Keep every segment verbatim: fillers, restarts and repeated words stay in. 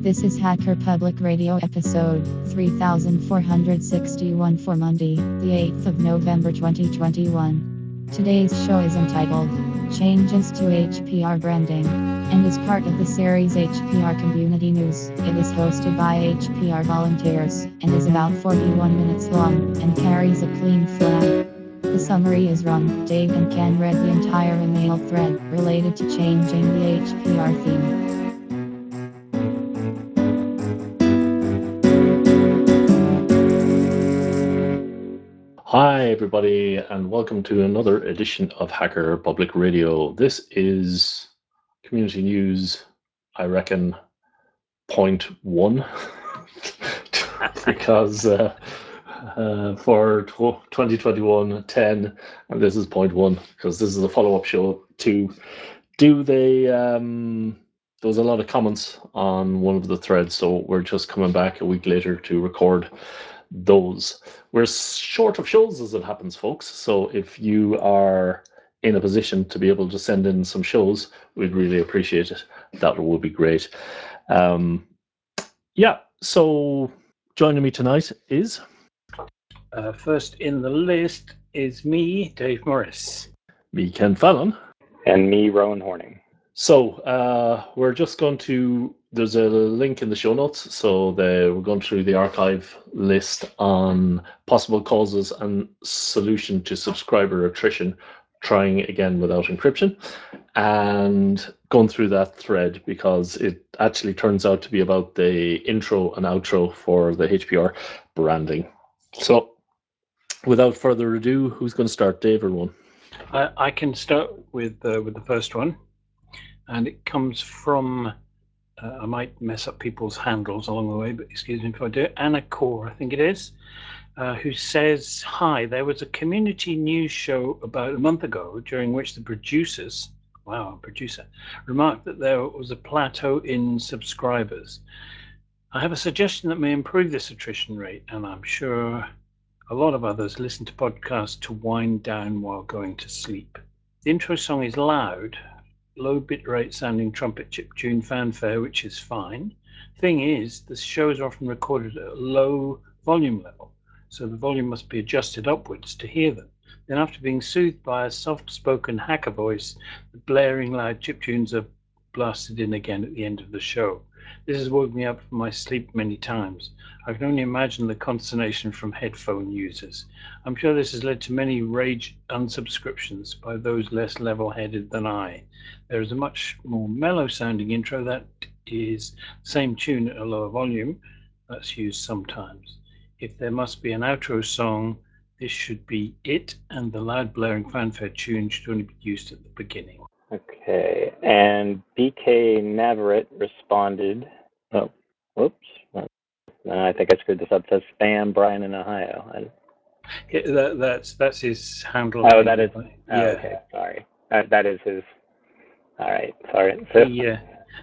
This is Hacker Public Radio episode three thousand four hundred sixty-one for Monday, the eighth of November twenty twenty-one. Today's show is entitled Changes to H P R Branding and is part of the series H P R Community News. It is hosted by H P R volunteers and is about forty-one minutes long and carries a clean flag. The summary is run. Dave and Ken read the entire email thread related to changing the H P R theme. Hi, everybody, and welcome to another edition of Hacker Public Radio. This is community news, I reckon, point one, because uh, uh, for twenty twenty-one ten, and this is point one, because this is a follow-up show to do they. Um, there was a lot of comments on one of the threads, so we're just coming back a week later to record those. We're short of shows as it happens, folks. So if you are in a position to be able to send in some shows, we'd really appreciate it. That would be great. Um, yeah, so joining me tonight is... Uh, first in the list is me, Dave Morris. Me, Ken Fallon. And me, Rowan Horning. So uh, we're just going to... There's a link in the show notes, so the, we're going through the archive list on possible causes and solution to subscriber attrition, trying again without encryption, and going through that thread because it actually turns out to be about the intro and outro for the H P R branding. So without further ado, who's going to start, Dave or one? I, I can start with uh, with the first one, and it comes from... Uh, I might mess up people's handles along the way, but excuse me if I do. Anna Core, I think it is, uh, who says, "Hi, there was a community news show about a month ago during which the producers, wow, producer, remarked that there was a plateau in subscribers. I have a suggestion that may improve this attrition rate, and I'm sure a lot of others listen to podcasts to wind down while going to sleep. The intro song is loud, low bitrate sounding trumpet chiptune fanfare, which is fine. Thing is, the shows are often recorded at a low volume level, so the volume must be adjusted upwards to hear them. Then after being soothed by a soft-spoken hacker voice, the blaring loud chiptunes are blasted in again at the end of the show. This has woke me up from my sleep many times. I can only imagine the consternation from headphone users. I'm sure this has led to many rage unsubscriptions by those less level-headed than I. There is a much more mellow-sounding intro that is same tune at a lower volume. That's used sometimes. If there must be an outro song, this should be it, and the loud blaring fanfare tune should only be used at the beginning." Okay, and B K Navarrete responded, oh, whoops, uh, I think I screwed this up. It says spam Brian in Ohio. I, Yeah, that, that's that's his handle. oh, that is, yeah. oh, okay, sorry. Uh, that is his, all right, sorry. So, He, uh,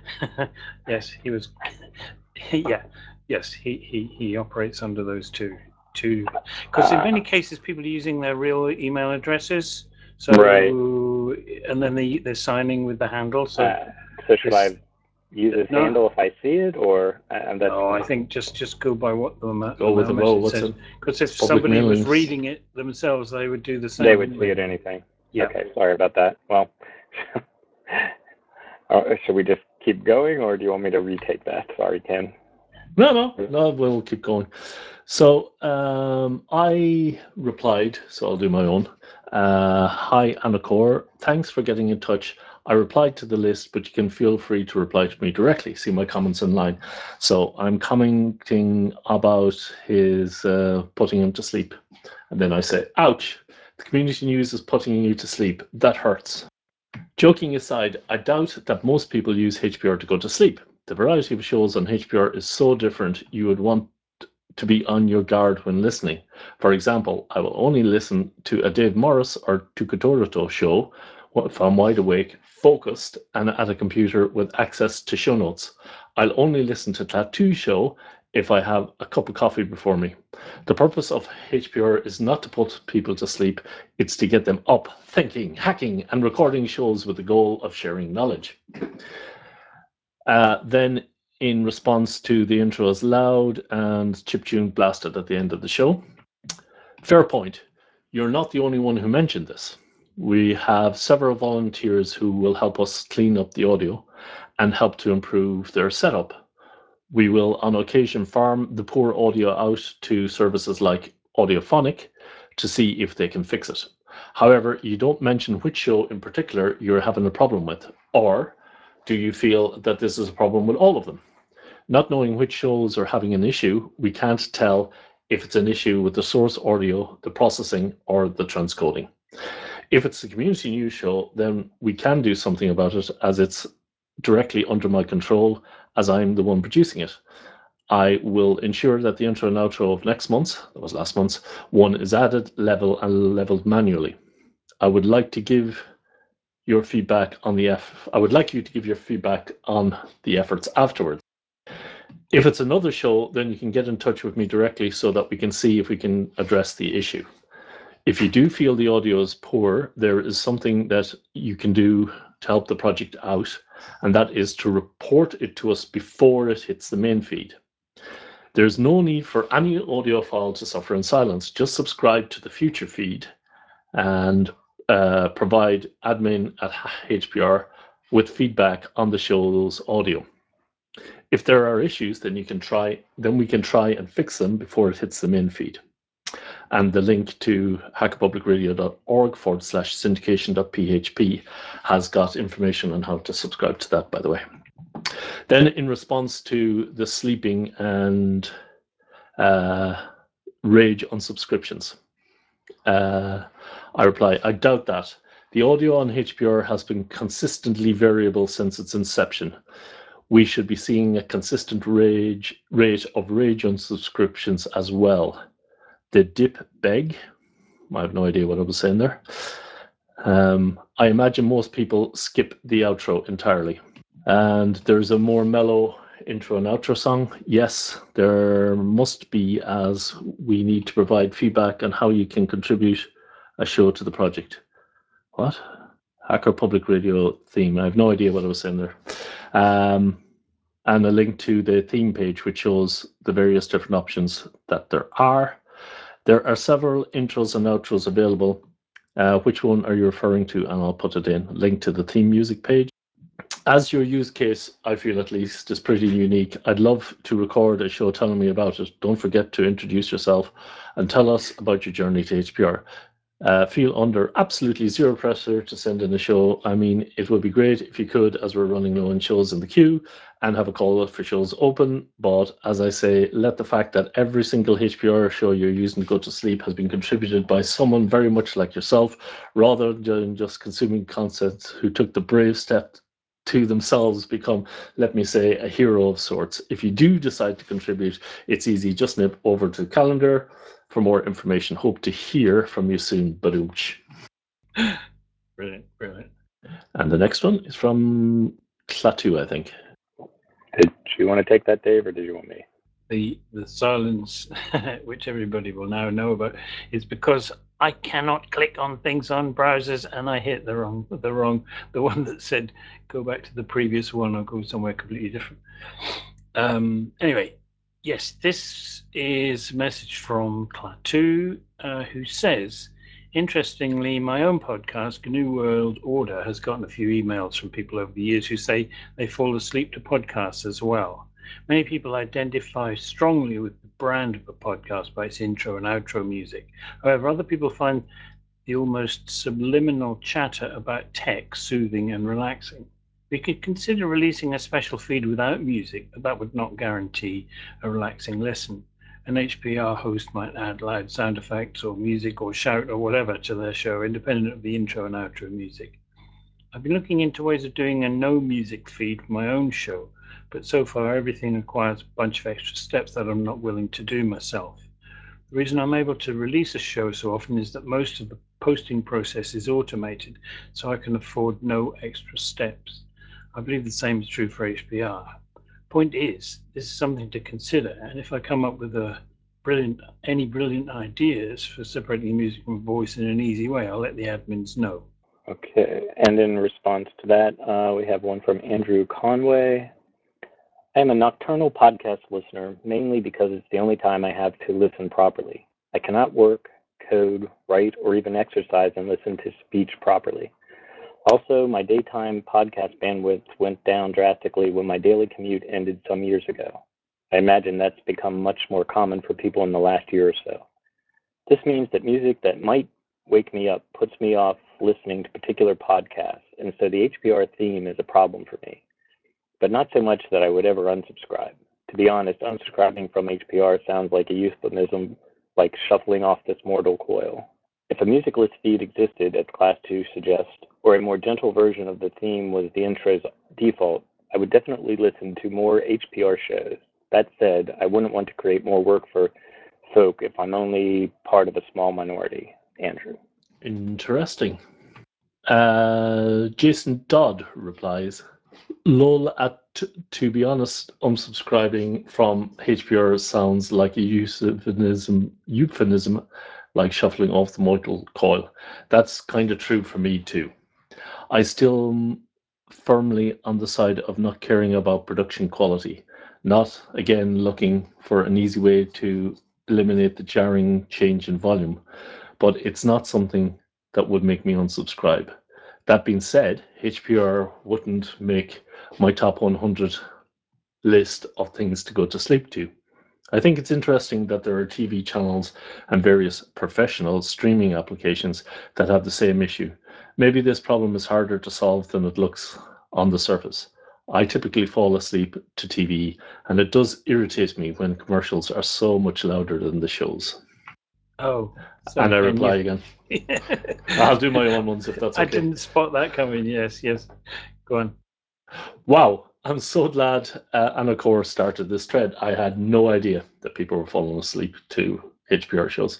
yes, he was, yeah, yes, he, he, he operates under those two, two, because in many cases people are using their real email addresses, so, right. and then they, they're signing with the handle, so. Uh, so should this, I use his no, handle if I see it, or? Uh, that's, no, I think just, just go by what the, the Go with the mail roll. message What's says, it? because if Public somebody was mailings. reading it themselves, they would do the same. They would see it anything. Yeah. Okay, sorry about that. Well, uh, should we just keep going, or do you want me to retake that? Sorry, Ken. No, no, no, we'll keep going. So um, I replied, so I'll do my own. Uh, Hi, Anacor. Thanks for getting in touch. I replied to the list, but you can feel free to reply to me directly. See my comments online. So I'm commenting about his uh, putting him to sleep. And then I say, ouch, the community news is putting you to sleep. That hurts. Joking aside, I doubt that most people use H P R to go to sleep. The variety of shows on H P R is so different, you would want to be on your guard when listening. For example, I will only listen to a Dave Morris or Tuka Toronto show if I'm wide awake, focused, and at a computer with access to show notes. I'll only listen to Tattoo Show if I have a cup of coffee before me. The purpose of H P R is not to put people to sleep, it's to get them up, thinking, hacking, and recording shows with the goal of sharing knowledge. Uh, then in response to the intro is loud and chiptune blasted at the end of the show. Fair point. You're not the only one who mentioned this. We have several volunteers who will help us clean up the audio and help to improve their setup. We will on occasion farm the poor audio out to services like Audiophonic to see if they can fix it. However, you don't mention which show in particular you're having a problem with, or do you feel that this is a problem with all of them? Not knowing which shows are having an issue, we can't tell if it's an issue with the source audio, the processing, or the transcoding. If it's the community news show, then we can do something about it as it's directly under my control as I'm the one producing it. I will ensure that the intro and outro of next month's, that was last month's, one is added, level, and leveled manually. I would like to give your feedback on the F. I would like you to give your feedback on the efforts afterwards. If it's another show, then you can get in touch with me directly so that we can see if we can address the issue. If you do feel the audio is poor, there is something that you can do to help the project out, and that is to report it to us before it hits the main feed. There's no need for any audio file to suffer in silence. Just subscribe to the future feed and uh, provide admin at H P R with feedback on the show's audio. If there are issues, then you can try. Then we can try and fix them before it hits the main feed. And the link to hackers public radio dot org forward slash syndication.php has got information on how to subscribe to that, by the way. Then in response to the sleeping and uh, rage on subscriptions, uh, I reply, I doubt that. The audio on H P R has been consistently variable since its inception. We should be seeing a consistent rage, rate of rage on subscriptions as well. The dip beg, I have no idea what I was saying there. Um, I imagine most people skip the outro entirely. And there's a more mellow intro and outro song. Yes, there must be, as we need to provide feedback on how you can contribute a show to the project. What? Hacker Public Radio theme. I have no idea what I was saying there. Um, and a link to the theme page, which shows the various different options that there are. There are several intros and outros available. Uh, which one are you referring to? And I'll put it in. Link to the theme music page. As your use case, I feel at least, is pretty unique. I'd love to record a show telling me about it. Don't forget to introduce yourself and tell us about your journey to H P R. Uh, feel under absolutely zero pressure to send in a show. I mean, it would be great if you could, as we're running low on shows in the queue, and have a call for shows open. But as I say, let the fact that every single H P R show you're using to go to sleep has been contributed by someone very much like yourself, rather than just consuming content who took the brave step to themselves become, let me say, a hero of sorts. If you do decide to contribute, it's easy. Just nip over to the calendar for more information. Hope to hear from you soon. Badoomch. Brilliant, brilliant. And the next one is from Klaatu, I think. Did you want to take that, Dave, or did you want me? The the silence, which everybody will now know about, is because I cannot click on things on browsers, and I hit the wrong, the wrong, the one that said go back to the previous one or go somewhere completely different. Um, anyway, yes, this is a message from Klaatu, uh, who says, interestingly, my own podcast, New World Order, has gotten a few emails from people over the years who say they fall asleep to podcasts as well. Many people identify strongly with the brand of a podcast by its intro and outro music. However, other people find the almost subliminal chatter about tech soothing and relaxing. We could consider releasing a special feed without music, but that would not guarantee a relaxing listen. An H P R host might add loud sound effects or music or shout or whatever to their show, independent of the intro and outro music. I've been looking into ways of doing a no music feed for my own show, but so far everything requires a bunch of extra steps that I'm not willing to do myself. The reason I'm able to release a show so often is that most of the posting process is automated, so I can afford no extra steps. I believe the same is true for H P R. Point is, this is something to consider, and if I come up with a brilliant, any brilliant ideas for separating music from voice in an easy way, I'll let the admins know. Okay, and in response to that, uh, we have one from Andrew Conway. I am a nocturnal podcast listener, mainly because it's the only time I have to listen properly. I cannot work, code, write, or even exercise and listen to speech properly. Also, my daytime podcast bandwidth went down drastically when my daily commute ended some years ago. I imagine that's become much more common for people in the last year or so. This means that music that might wake me up puts me off listening to particular podcasts, and so the H P R theme is a problem for me. But not so much that I would ever unsubscribe. To be honest, unsubscribing from H P R sounds like a euphemism, like shuffling off this mortal coil. If a musicless feed existed, as Class two suggests, or a more gentle version of the theme was the intro's default, I would definitely listen to more H P R shows. That said, I wouldn't want to create more work for folk if I'm only part of a small minority. Andrew. Interesting. Uh, Jason Dodd replies, lol, at t- to be honest, unsubscribing from H P R sounds like a euphemism, euphemism like shuffling off the mortal coil. That's kind of true for me too. I still am firmly on the side of not caring about production quality, not, again, looking for an easy way to eliminate the jarring change in volume, but it's not something that would make me unsubscribe. That being said, H P R wouldn't make my top one hundred list of things to go to sleep to. I think it's interesting that there are T V channels and various professional streaming applications that have the same issue. Maybe this problem is harder to solve than it looks on the surface. I typically fall asleep to T V, and it does irritate me when commercials are so much louder than the shows. Oh, so And I can reply you- again. I'll do my own ones if that's okay. I didn't spot that coming. Yes, yes. Go on. Wow, I'm so glad uh, Anacor started this thread. I had no idea that people were falling asleep to H P R shows.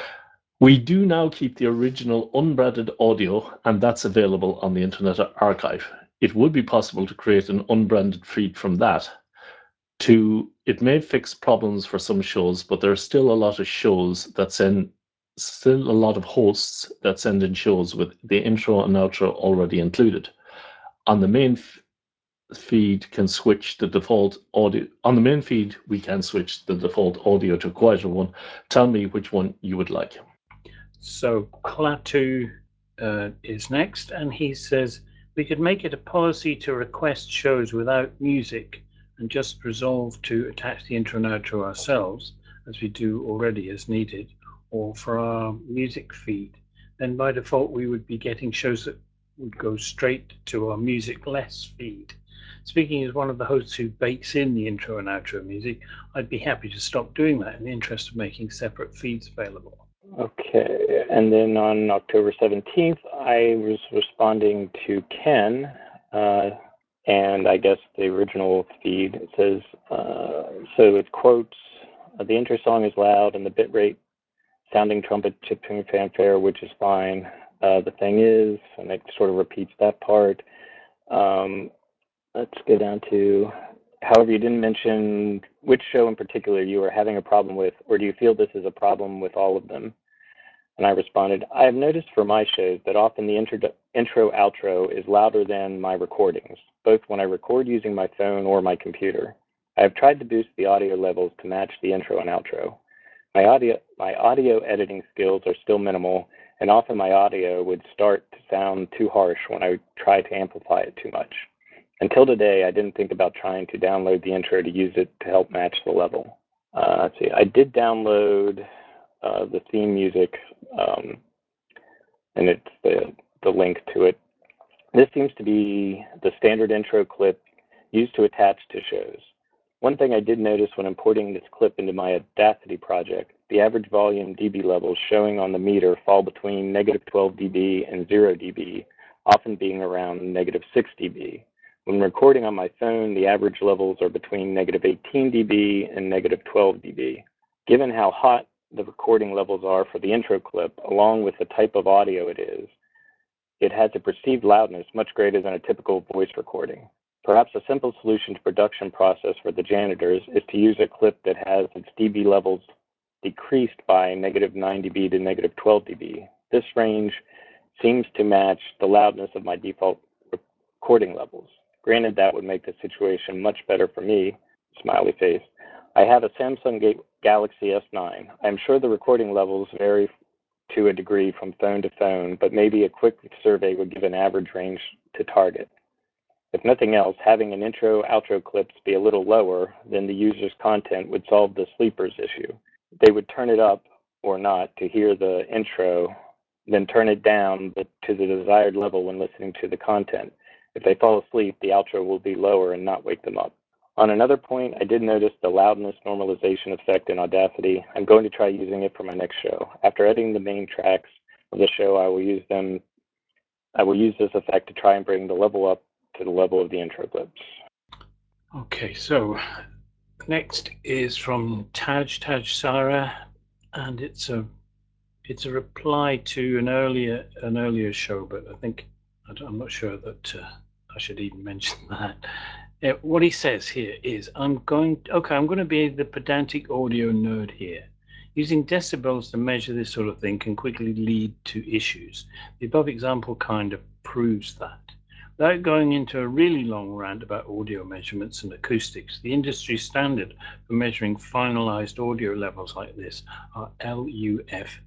We do now keep the original unbranded audio, and that's available on the Internet Archive. It would be possible to create an unbranded feed from that. To it may fix problems for some shows, but there are still a lot of shows that send, still a lot of hosts that send in shows with the intro and outro already included. On the main f- feed can switch the default audio. On the main feed, we can switch the default audio to a quieter one. Tell me which one you would like. So Klaatu uh, is next, and he says we could make it a policy to request shows without music and just resolve to attach the intro and outro ourselves, as we do already as needed, or for our music feed. Then by default we would be getting shows that would go straight to our music-less feed. Speaking as one of the hosts who bakes in the intro and outro music, I'd be happy to stop doing that in the interest of making separate feeds available. Okay, and then on October seventeenth, I was responding to Ken, uh, and I guess the original feed, it says, uh, so it quotes, uh, the intro song is loud and the bitrate sounding trumpet chipping fanfare, which is fine. Uh, the thing is, and it sort of repeats that part. Um, let's go down to, however, you didn't mention which show in particular you are having a problem with, or do you feel this is a problem with all of them? And I responded, I have noticed for my shows that often the intro, intro outro is louder than my recordings, both when I record using my phone or my computer. I have tried to boost the audio levels to match the intro and outro. My audio, my audio editing skills are still minimal, and often my audio would start to sound too harsh when I try to amplify it too much. Until today, I didn't think about trying to download the intro to use it to help match the level. Uh, let's see, I did download uh, the theme music, um, and it's the, the link to it. This seems to be the standard intro clip used to attach to shows. One thing I did notice when importing this clip into my Audacity project, the average volume dB levels showing on the meter fall between negative twelve dB and zero dB, often being around negative six dB. When recording on my phone, the average levels are between negative eighteen dB and negative twelve dB. Given how hot the recording levels are for the intro clip, along with the type of audio it is, it has a perceived loudness much greater than a typical voice recording. Perhaps a simple solution to production process for the janitors is to use a clip that has its dB levels decreased by negative nine dB to negative twelve dB. This range seems to match the loudness of my default recording levels. Granted, that would make the situation much better for me, smiley face. I have a Samsung Ga- Galaxy S nine. I'm sure the recording levels vary to a degree from phone to phone, but maybe a quick survey would give an average range to target. If nothing else, having an intro outro clips be a little lower than the user's content would solve the sleepers issue. They would turn it up or not to hear the intro, then turn it down to the desired level when listening to the content. If they fall asleep, the outro will be lower and not wake them up. On another point, I did notice the loudness normalization effect in Audacity. I'm going to try using it for my next show. After editing the main tracks of the show, I will use them. I will use this effect to try and bring the level up to the level of the intro clips. Okay, so next is from Taj Taj Sara, and it's a it's a reply to an earlier an earlier show, but I think I'm not sure that uh, I should even mention that. Uh, what he says here is, I'm going okay. I'm going to be the pedantic audio nerd here. Using decibels to measure this sort of thing can quickly lead to issues. The above example kind of proves that. Without going into a really long rant about audio measurements and acoustics, the industry standard for measuring finalized audio levels like this are L U F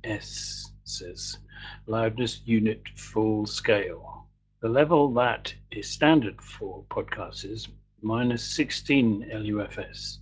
Ss, loudness unit full scale. The level that is standard for podcasts is minus sixteen L U F S.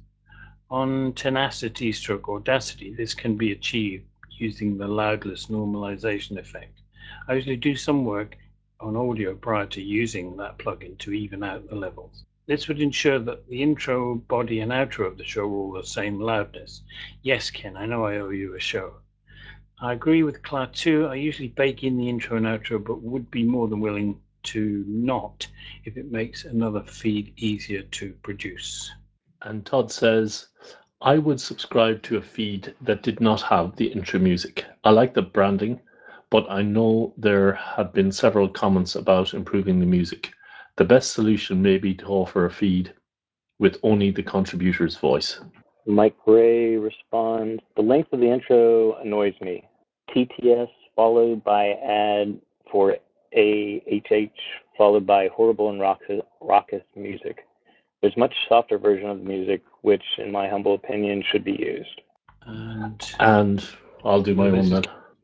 On Tenacity stroke Audacity, this can be achieved using the loudness normalization effect. I usually do some work on audio prior to using that plugin to even out the levels. This would ensure that the intro, body, and outro of the show are all the same loudness. Yes, Ken, I know I owe you a show. I agree with Clark too. I usually bake in the intro and outro, but would be more than willing to not if it makes another feed easier to produce. And Todd says, I would subscribe to a feed that did not have the intro music. I like the branding, but I know there have been several comments about improving the music. The best solution may be to offer a feed with only the contributor's voice. Mike Ray responds, the length of the intro annoys me. T T S followed by ad for A H H followed by horrible and raucous, raucous music. There's a much softer version of the music, which, in my humble opinion, should be used. And, and I'll do my own then.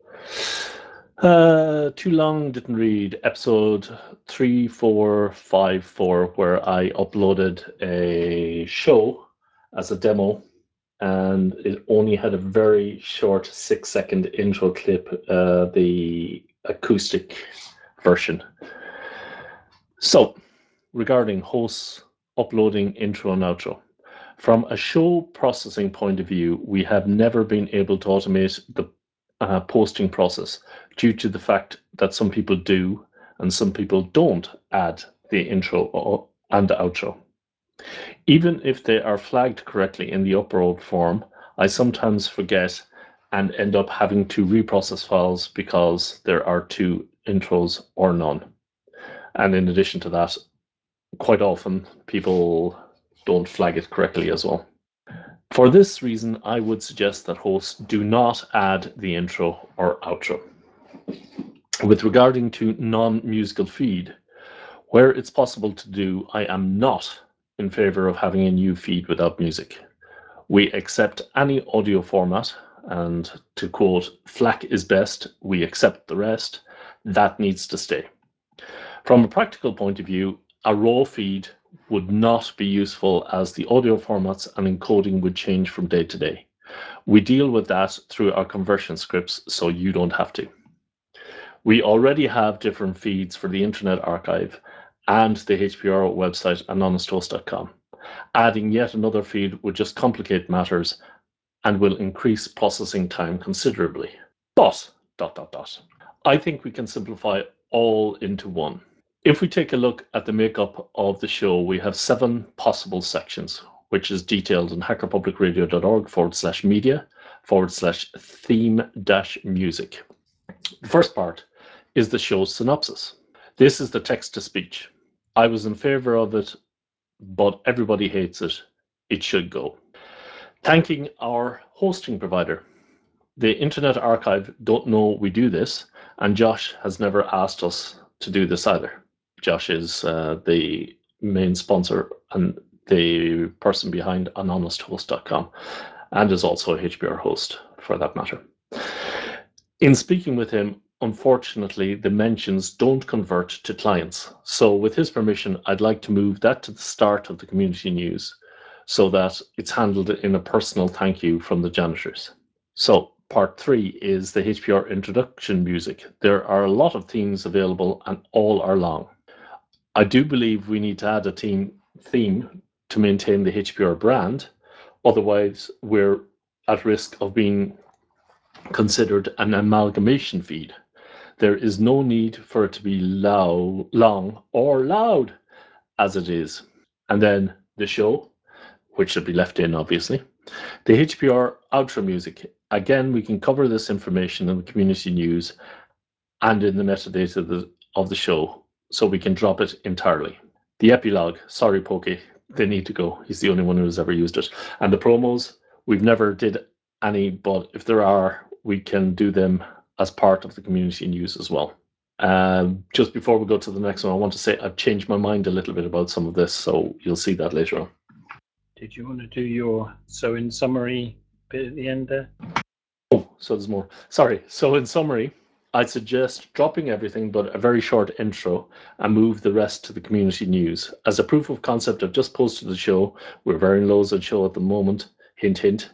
Uh, too long, didn't read. Episode three four five four, where I uploaded a show as a demo, and it only had a very short six-second intro clip, uh, the acoustic version. So, regarding hosts uploading intro and outro. From a show processing point of view, we have never been able to automate the uh, posting process due to the fact that some people do and some people don't add the intro and the outro. Even if they are flagged correctly in the upload form, I sometimes forget and end up having to reprocess files because there are two intros or none. And in addition to that, quite often people don't flag it correctly as well. For this reason, I would suggest that hosts do not add the intro or outro. With regarding to non-musical feed, where it's possible to do, I am not in favor of having a new feed without music. We accept any audio format, and to quote, "FLAC is best, we accept the rest." That needs to stay. From a practical point of view, a raw feed would not be useful as the audio formats and encoding would change from day to day. We deal with that through our conversion scripts, so you don't have to. We already have different feeds for the Internet Archive and the H P R website anonymous toast dot com. Adding yet another feed would just complicate matters and will increase processing time considerably. But, dot, dot, dot. I think we can simplify all into one. If we take a look at the makeup of the show, we have seven possible sections, which is detailed in hackerpublicradio.org forward slash media forward slash theme dash music. The first part is the show's synopsis. This is the text to speech. I was in favor of it, but everybody hates it. It should go. Thanking our hosting provider. The Internet Archive don't know we do this, and Josh has never asked us to do this either. Josh is uh, the main sponsor and the person behind an honest host dot com, and is also a H P R host for that matter. In speaking with him, unfortunately, the mentions don't convert to clients. So with his permission, I'd like to move that to the start of the community news so that it's handled in a personal thank you from the janitors. So part three is the H P R introduction music. There are a lot of themes available and all are long. I do believe we need to add a theme, theme to maintain the H P R brand. Otherwise, we're at risk of being considered an amalgamation feed. There is no need for it to be low, long or loud as it is. And then the show, which should be left in, obviously. The H P R outro music. Again, we can cover this information in the community news and in the metadata of the, of the show, so we can drop it entirely. The epilogue, sorry, Pokey, they need to go. He's the only one who's ever used it. And the promos, we've never did any, but if there are, we can do them as part of the community news as well. Um, just before we go to the next one, I want to say I've changed my mind a little bit about some of this, so you'll see that later on. Did you want to do your so in summary bit at the end there? Oh, so there's more. Sorry. So in summary, I'd suggest dropping everything but a very short intro and move the rest to the community news. As a proof of concept, I've just posted the show. We're very low on show at the moment. Hint, hint.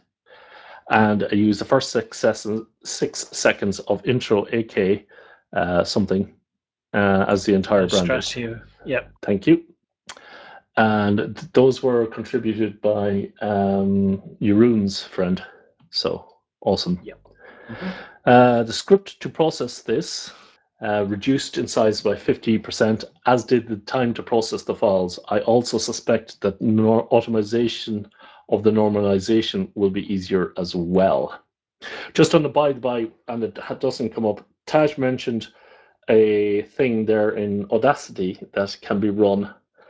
And I use the first six, ses- six seconds of intro, A K uh, something, uh, as the entire brand. Stress here. Yep. Thank you. And th- those were contributed by um, Jeroen's friend. So awesome. Yep. Mm-hmm. Uh, the script to process this uh, reduced in size by fifty percent, as did the time to process the files. I also suspect that nor- automation of the normalization will be easier as well. Just on the by-the-by, and it doesn't come up, Taj mentioned a thing there in Audacity that can be run,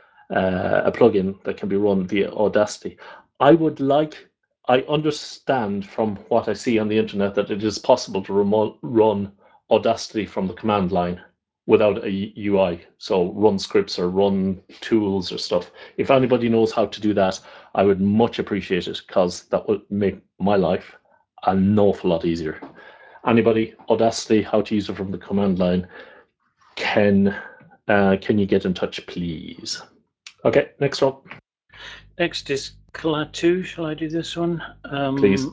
uh, a plugin that can be run via Audacity. I would like, I understand from what I see on the internet that it is possible to remote run Audacity from the command line without a U I. So run scripts or run tools or stuff. If anybody knows how to do that, I would much appreciate it, because that would make my life an awful lot easier. Anybody, Audacity, how to use it from the command line, can uh, can you get in touch, please? Okay, next one. Next is Klaatu. Shall I do this one? Um, Please.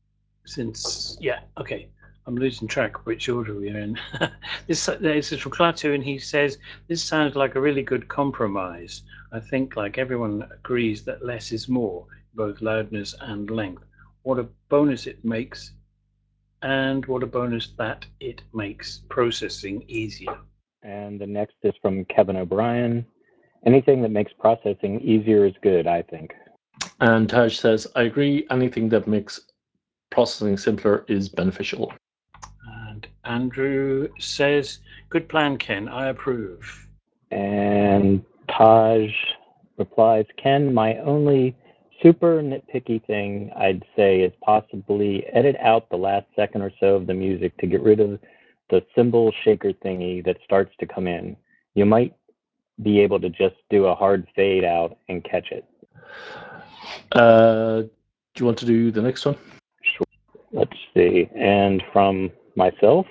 Since, yeah, okay. I'm losing track of which order we're in. this, this is from Klaatu, and he says, this sounds like a really good compromise. I think like everyone agrees that less is more, both loudness and length. What a bonus it makes, and what a bonus that it makes processing easier. And the next is from Kevin O'Brien. Anything that makes processing easier is good, I think. And Taj says, I agree, anything that makes processing simpler is beneficial. And Andrew says, good plan, Ken, I approve. And Taj replies, Ken, my only super nitpicky thing I'd say is possibly edit out the last second or so of the music to get rid of the cymbal shaker thingy that starts to come in. You might be able to just do a hard fade out and catch it. Uh, do you want to do the next one? Sure. Let's see. And from myself,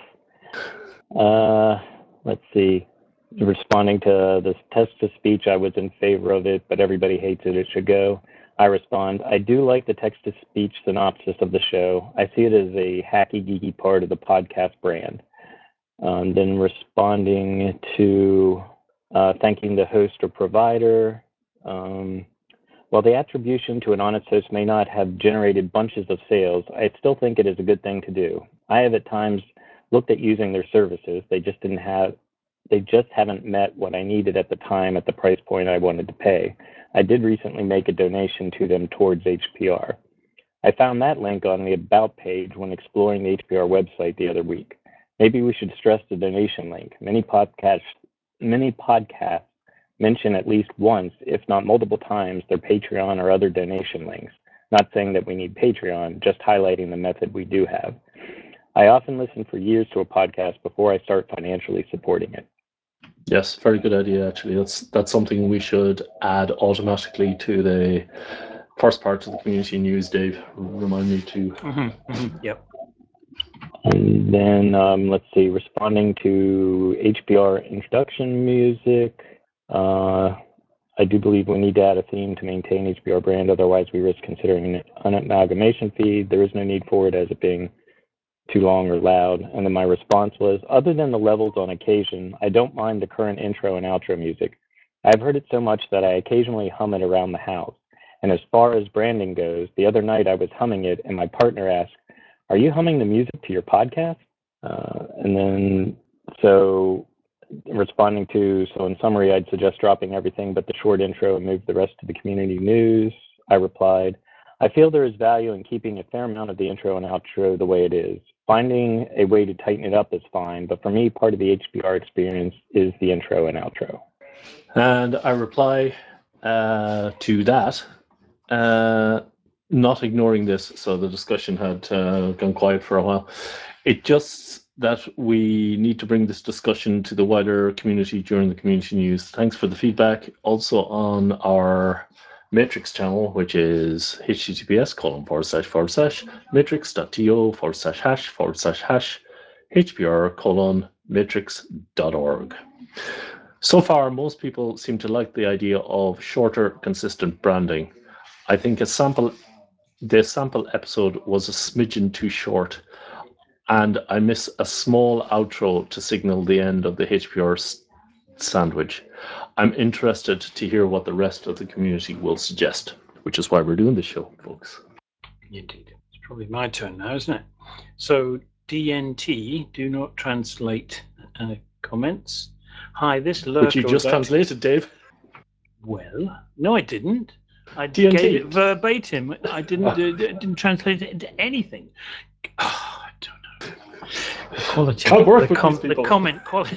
uh, let's see. Responding to this text-to-speech, I was in favor of it, but everybody hates it. It should go. I respond, I do like the text-to-speech synopsis of the show. I see it as a hacky, geeky part of the podcast brand. Um, then responding to uh, thanking the host or provider. Um, while the attribution to an honest host may not have generated bunches of sales, I still think it is a good thing to do. I have at times looked at using their services. They just didn't have, they just haven't met what I needed at the time at the price point I wanted to pay. I did recently make a donation to them towards H P R. I found that link on the About page when exploring the H P R website the other week. Maybe we should stress the donation link. Many podcasts, many podcasts mention at least once, if not multiple times, their Patreon or other donation links. Not saying that we need Patreon, just highlighting the method we do have. I often listen for years to a podcast before I start financially supporting it. Yes, very good idea. Actually, that's that's something we should add automatically to the first part of the community news. Dave, remind me to. Mm-hmm, mm-hmm, yep. And then um, let's see, responding to H B R introduction music. Uh, I do believe we need to add a theme to maintain H B R brand, otherwise we risk considering an amalgamation feed. There is no need for it as it being too long or loud. And then my response was, other than the levels on occasion, I don't mind the current intro and outro music. I've heard it so much that I occasionally hum it around the house. And as far as branding goes, the other night I was humming it and my partner asked, are you humming the music to your podcast? Uh, and then, so responding to, so in summary, I'd suggest dropping everything but the short intro and move the rest to the community news. I replied, I feel there is value in keeping a fair amount of the intro and outro the way it is. Finding a way to tighten it up is fine, but for me, part of the H B R experience is the intro and outro. And I reply uh, to that, uh, not ignoring this, so the discussion had uh, gone quiet for a while. It just that we need to bring this discussion to the wider community during the community news. Thanks for the feedback. Also on our Matrix channel, which is https colon forward slash forward slash matrix.to forward slash hash forward slash hash hbr colon matrix.org. So far, most people seem to like the idea of shorter, consistent branding. I think a sample, the sample episode was a smidgen too short, and I miss a small outro to signal the end of the H P R s- sandwich. I'm interested to hear what the rest of the community will suggest, which is why we're doing this show, folks. Indeed. It's probably my turn now, isn't it? So, D N T, do not translate uh, comments. Hi, this lurker. Which you just would like to- translated, Dave. Well, no, I didn't. I D N T. gave it verbatim. I didn't uh, didn't translate it into anything. Oh, I don't know. The quality. Can't work the, with these people. the comment quality.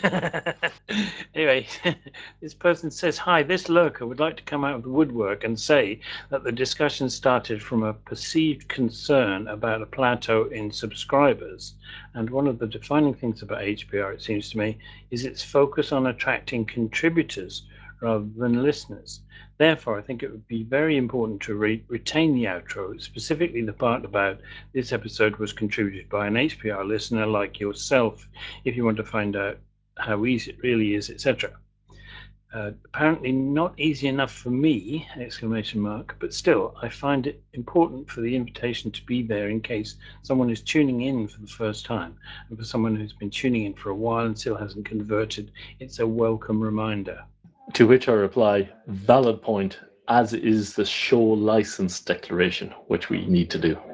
Anyway, this person says, hi, this lurker would like to come out of the woodwork and say that the discussion started from a perceived concern about a plateau in subscribers. And one of the defining things about H B R, it seems to me, is its focus on attracting contributors rather than listeners. Therefore, I think it would be very important to re- retain the outro, specifically the part about this episode was contributed by an H P R listener like yourself, if you want to find out how easy it really is, et cetera. Uh, apparently not easy enough for me, exclamation mark, but still, I find it important for the invitation to be there in case someone is tuning in for the first time. And for someone who's been tuning in for a while and still hasn't converted, it's a welcome reminder. To which I reply, valid point, as is the show license declaration, which we need to do.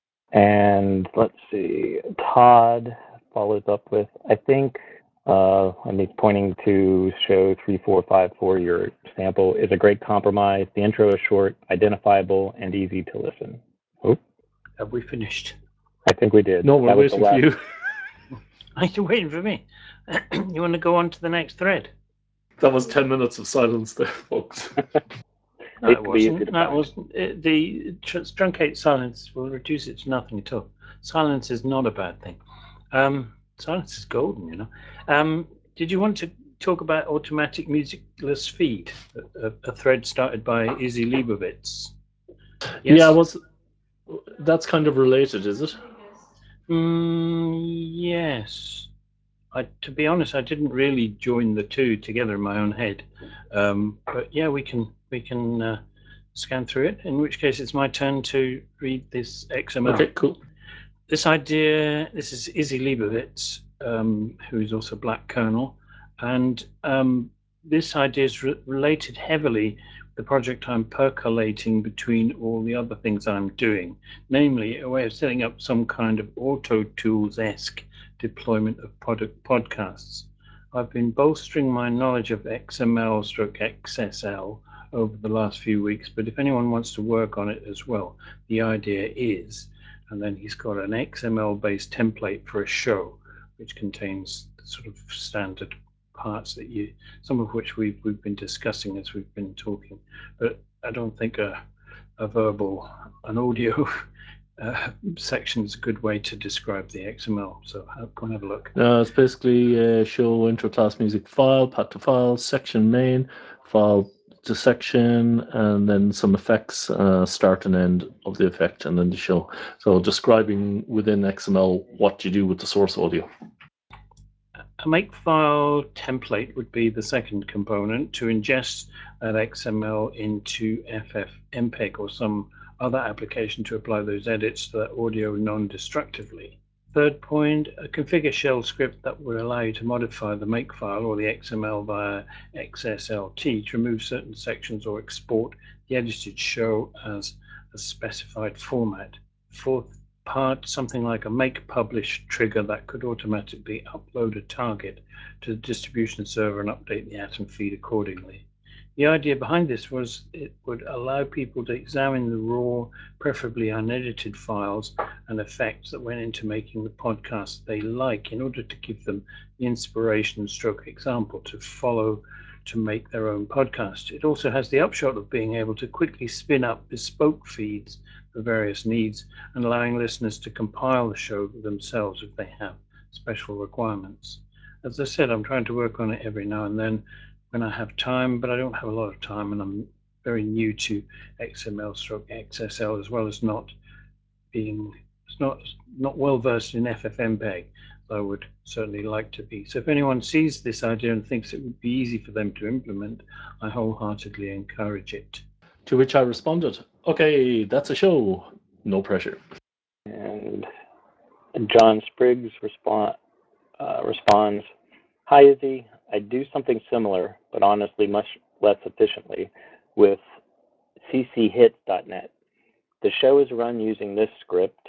And let's see, Todd follows up with, I think, uh, I mean, pointing to show three four five four, your sample is a great compromise. The intro is short, identifiable, and easy to listen. Oh, Have we finished? I think we did. No, we're That was the waiting for last- you. Are you waiting for me? You want to go on to the next thread? That was ten minutes of silence there, folks. No, It it could be easy wasn't. to No, it find. wasn't. It, the tr- truncate silence will reduce it to nothing at all. Silence is not a bad thing. Um, silence is golden, you know. Um, did you want to talk about automatic musicless feed? A, a, a thread started by Izzy Leibovitz. Yes? Yeah, was that's kind of related, is it? Mm, yes. I, to be honest, I didn't really join the two together in my own head. Um, but yeah, we can we can uh, scan through it. In which case, it's my turn to read this X M L. Okay, cool. This idea, this is Izzy Leibovitz, um, who is also Black Colonel, and um, this idea is re- related heavily with the project I'm percolating between all the other things I'm doing, namely a way of setting up some kind of Auto Tools-esque deployment of product podcasts. I've been bolstering my knowledge of X M L stroke X S L over the last few weeks, but if anyone wants to work on it as well, the idea is, and then he's got an X M L-based template for a show, which contains the sort of standard parts that you, some of which we've we've been discussing as we've been talking, but I don't think a a verbal, an audio uh, section is a good way to describe the X M L. So uh, go and have a look. Uh, it's basically a show intro class music file, path to file, section main, file to section, and then some effects, uh, start and end of the effect, and then the show. So describing within X M L what you do with the source audio. A makefile template would be the second component to ingest that X M L into FFmpeg or some other application to apply those edits to that audio non-destructively. Third point, a configure shell script that would allow you to modify the makefile or the X M L via X S L T to remove certain sections or export the edited show as a specified format. Fourth part, something like a make publish trigger that could automatically upload a target to the distribution server and update the Atom feed accordingly. The idea behind this was it would allow people to examine the raw, preferably unedited files and effects that went into making the podcast they like in order to give them the inspiration stroke example to follow to make their own podcast. It also has the upshot of being able to quickly spin up bespoke feeds for various needs and allowing listeners to compile the show themselves if they have special requirements. As I said, I'm trying to work on it every now and then when I have time, but I don't have a lot of time, and I'm very new to X M L stroke X S L, as well as not being not not well versed in FFmpeg. I would certainly like to be. So if anyone sees this idea and thinks it would be easy for them to implement, I wholeheartedly encourage it. To which I responded, okay, that's a show, no pressure. And John Spriggs respond, uh, responds, "Hi Izzy, I do something similar, but honestly much less efficiently, with c c hits dot net. The show is run using this script,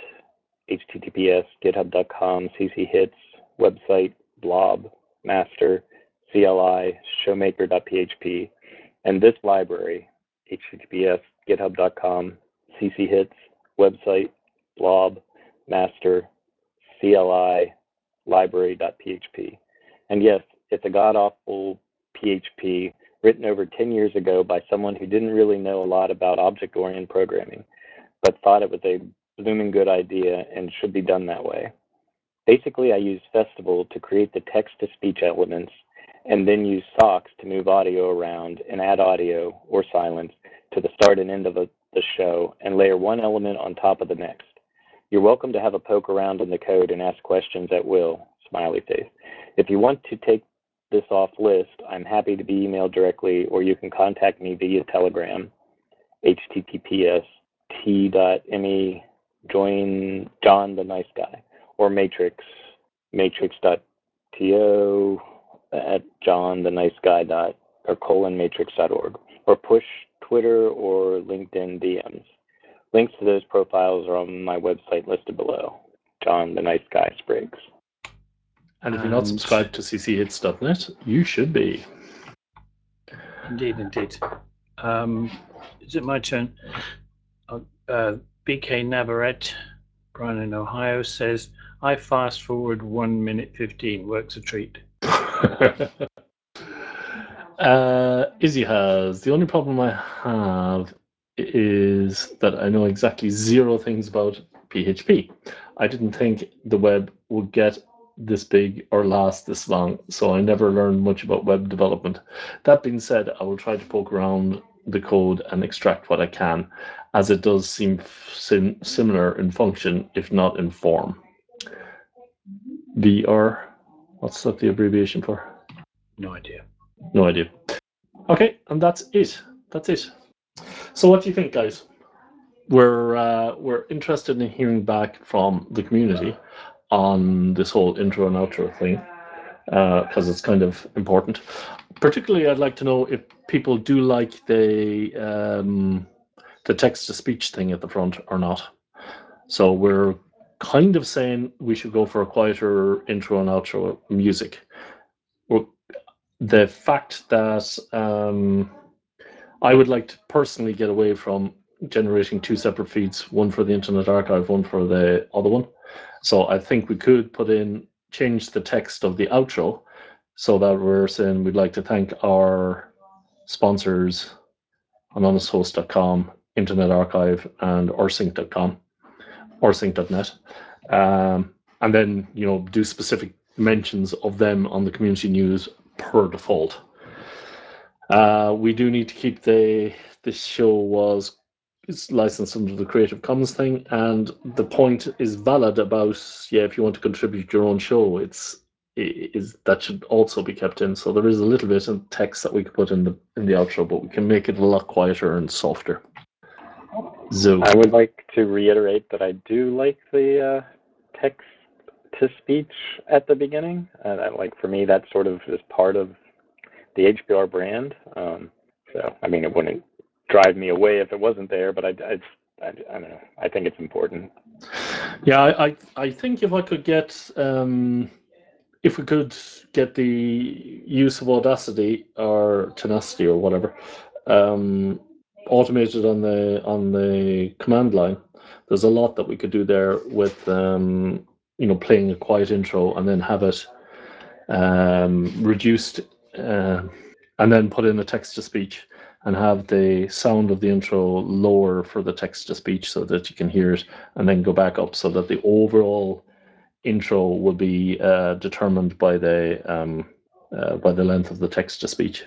https github.com cchits website blob master cli showmaker.php, and this library, https github.com cchits website blob master cli library.php. And yes, it's a god-awful P H P written over ten years ago by someone who didn't really know a lot about object-oriented programming, but thought it was a blooming good idea and should be done that way. Basically, I use Festival to create the text-to-speech elements and then use Sox to move audio around and add audio or silence to the start and end of the show and layer one element on top of the next. You're welcome to have a poke around in the code and ask questions at will, smiley face. If you want to take this off list, I'm happy to be emailed directly, or you can contact me via Telegram, https t.me join John the Nice Guy, or Matrix, matrix.to at John the Nice Guy dot or colon matrix.org, or push Twitter or LinkedIn D Ms. Links to those profiles are on my website listed below. John the Nice Guy Spriggs. And if you're not And- subscribed to c c hits dot net, you should be. Indeed, indeed. Um, is it my turn? Uh, uh, B K Navarrete, Brian in Ohio, says, I fast forward one minute fifteen. Works a treat. uh, Izzy has. The only problem I have is that I know exactly zero things about P H P. I didn't think the web would get this big or last this long, so I never learned much about web development. That being said, I will try to poke around the code and extract what I can, as it does seem sim- similar in function, if not in form. V R, what's that the abbreviation for? No idea. No idea. Okay, and that's it. That's it. So what do you think, guys? We're uh, we're interested in hearing back from the community on this whole intro and outro thing, because uh, it's kind of important. Particularly, I'd like to know if people do like the um, the text-to-speech thing at the front or not. So we're kind of saying we should go for a quieter intro and outro music. We're, the fact that um, I would like to personally get away from generating two separate feeds, one for the Internet Archive, one for the other one. So I think we could put in, change the text of the outro so that we're saying we'd like to thank our sponsors, anonymous host dot com, Internet Archive, and orsync dot com. or sync dot net, um, and then you know do specific mentions of them on the community news per default. Uh, we do need to keep the this show was it's licensed under the Creative Commons thing, and the point is valid about yeah if you want to contribute your own show, it's it is that should also be kept in. So there is a little bit of text that we could put in the in the outro, but we can make it a lot quieter and softer. So I would like to reiterate that I do like the uh, text to speech at the beginning. Uh, that, like for me, that sort of is part of the H P R brand. Um, so I mean, it wouldn't drive me away if it wasn't there, but I, I, I, I don't know. I think it's important. Yeah, I, I, I think if I could get, um, if we could get the use of Audacity or Tenacity or whatever, um, automated on the on the command line, there's a lot that we could do there with, um, you know, playing a quiet intro and then have it um, reduced, uh, and then put in a text to speech and have the sound of the intro lower for the text to speech so that you can hear it, and then go back up so that the overall intro will be uh, determined by the um, uh, by the length of the text to speech.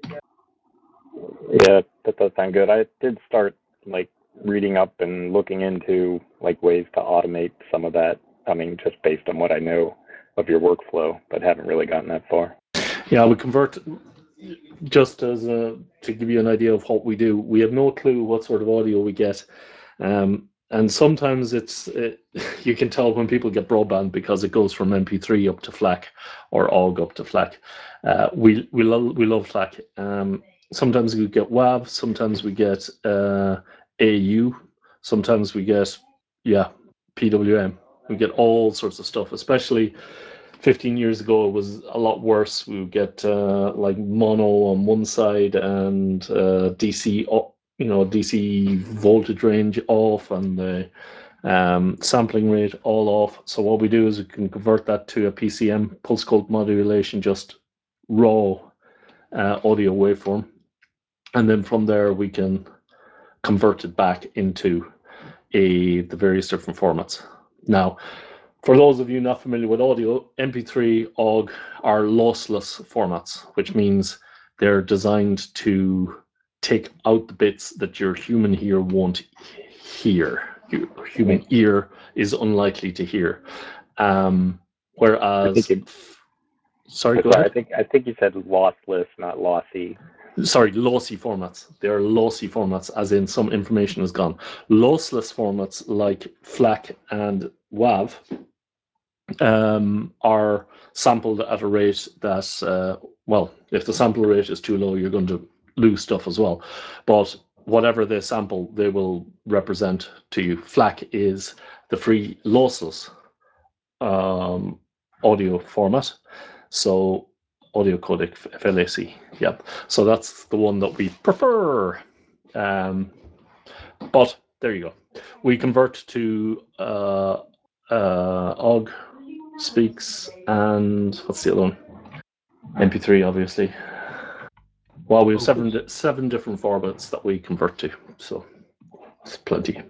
Yeah, that does sound good. I did start like reading up and looking into like ways to automate some of that. I mean, just based on what I know of your workflow, but haven't really gotten that far. Yeah, we convert. Just as a, to give you an idea of what we do, we have no clue what sort of audio we get, um, and sometimes it's it, you can tell when people get broadband because it goes from M P three up to FLAC or O G up to FLAC. Uh, we we love we love FLAC. Um, sometimes we get W A V, sometimes we get uh, A U, sometimes we get yeah P W M. We get all sorts of stuff, especially fifteen years ago, it was a lot worse. We would get uh, like mono on one side and uh, D C, you know, D C voltage range off and the um, sampling rate all off. So what we do is we can convert that to a P C M, pulse code modulation, just raw uh, audio waveform, and then from there we can convert it back into a the various different formats. Now, for those of you not familiar with audio, M P three, O G are lossless formats, which means they're designed to take out the bits that your human ear won't hear. Your human ear is unlikely to hear. Um, whereas, I think it, sorry, go sorry, ahead. I think I think you said lossless, not lossy. Sorry, lossy formats. They are lossy formats, as in some information is gone. Lossless formats like FLAC and W A V um, are sampled at a rate that, uh, well, if the sample rate is too low, you're going to lose stuff as well. But whatever they sample, they will represent to you. FLAC is the free lossless um, audio format. So audio codec F L A C. Yep. So that's the one that we prefer. Um, but there you go. We convert to uh, uh, O G, Speaks, and what's the other one? M P three, obviously. Well, we have seven seven different formats that we convert to, so it's plenty.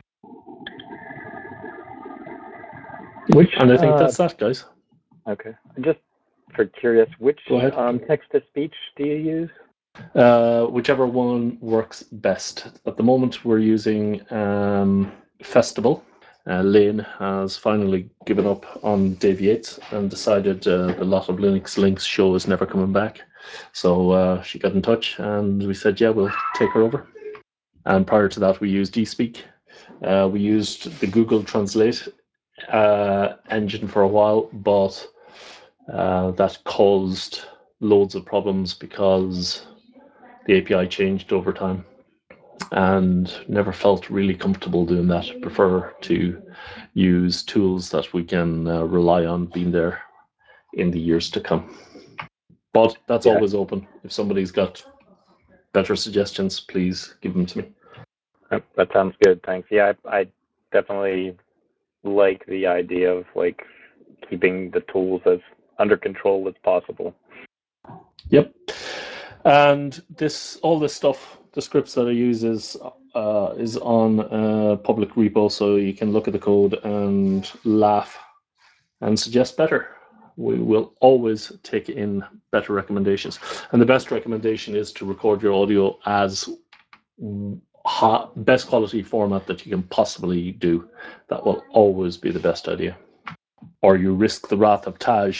Which and I think uh, that's that, guys. Okay. Just for curious, which Go ahead. um, text to speech do you use? Uh, whichever one works best. At the moment, we're using um, Festival. Uh, Lane has finally given up on Dave Yates and decided uh, the Lot of Linux Links show is never coming back. So uh, she got in touch and we said, yeah, we'll take her over. And prior to that, we used eSpeak. Uh, we used the Google Translate uh, engine for a while, but uh, that caused loads of problems because the A P I changed over time and never felt really comfortable doing that. Prefer to use tools that we can uh, rely on being there in the years to come. But that's Yeah. always open. If somebody's got better suggestions, please give them to me. That, that sounds good. Thanks. Yeah, I, I definitely like the idea of like keeping the tools as under control as possible. Yep. And this, all this stuff, the scripts that I use is uh, is on uh, public repo, so you can look at the code and laugh and suggest better. We will always take in better recommendations. And the best recommendation is to record your audio as hot, best quality format that you can possibly do. That will always be the best idea. Or you risk the wrath of Taj.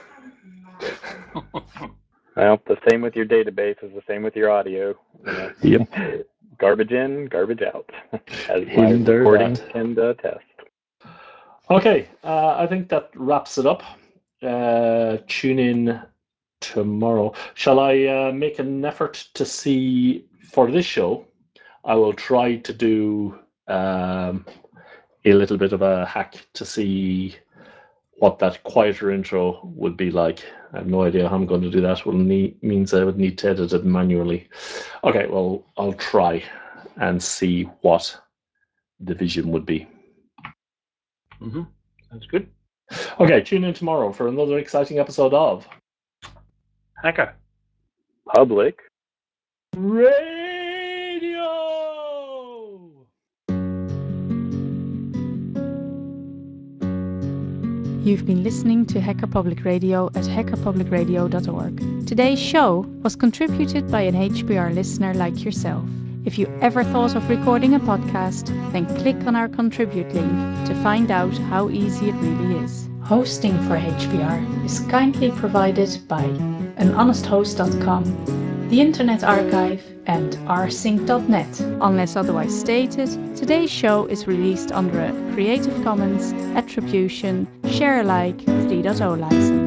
Well, the same with your database is the same with your audio. You know? Yep. Garbage in, garbage out, as my Hinder recording that. can attest. Okay, uh, I think that wraps it up. Uh, tune in tomorrow. Shall I uh, make an effort to see for this show? I will try to do um, a little bit of a hack to see what that quieter intro would be like. I have no idea how I'm going to do that. Well, need, means I would need to edit it manually. Okay, well, I'll try and see what the vision would be. Mm-hmm. Sounds good. Okay, tune in tomorrow for another exciting episode of Hacker Public Radio. You've been listening to Hacker Public Radio at hacker public radio dot org. Today's show was contributed by an H P R listener like yourself. If you ever thought of recording a podcast, then click on our contribute link to find out how easy it really is. Hosting for H P R is kindly provided by an honest host dot com, the Internet Archive, and r sync dot net. Unless otherwise stated, today's show is released under a Creative Commons Attribution Share Alike three point oh license.